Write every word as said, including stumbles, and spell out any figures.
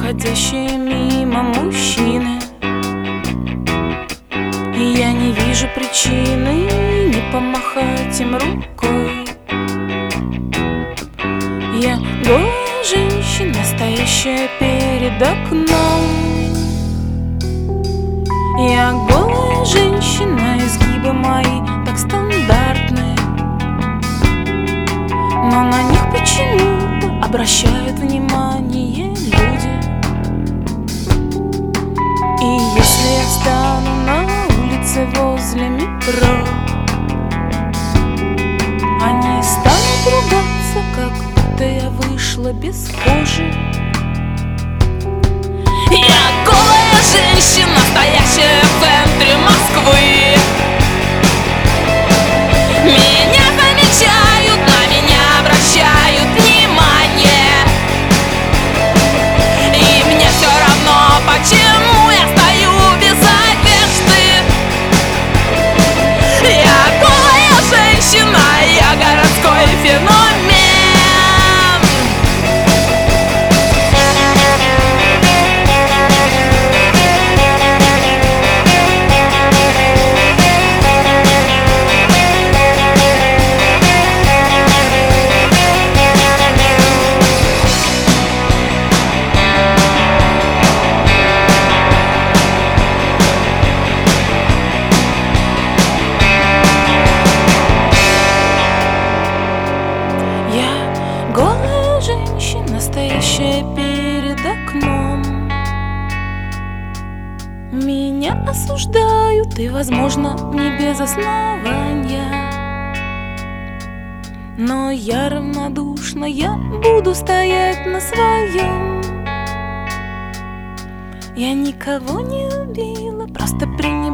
проходящие мимо мужчины, и я не вижу причины не помахать им рукой. Я голая женщина, стоящая перед окном. Я голая женщина, изгибы мои так стандартные, но на них почему-то обращают внимание люди. И если я встану на улице возле метро, они станут ругаться, как будто я вышла без кожи. Я голая женщина, стоящая в центре Москвы. Меня замечают, на меня обращают внимание, и мне все равно, почему я стою без одежды. Я голая женщина, я городской феномен. Голая женщина, стоящая перед окном. Меня осуждают, и, возможно, не без основания, но я равнодушна, я буду стоять на своем. Я никого не убила, просто приняла